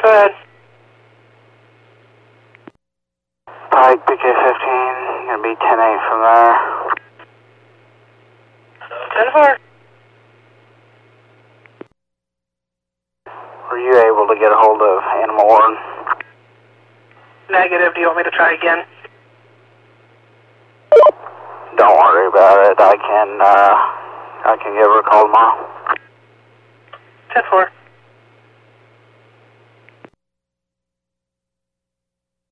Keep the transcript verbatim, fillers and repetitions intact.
Go ahead. Pike, B K fifteen, gonna be ten eight from there. ten four. Were you able to get a hold of Animal Warden? Negative. Do you want me to try again? Don't worry about it. I can, uh, I can give her a call tomorrow. ten four.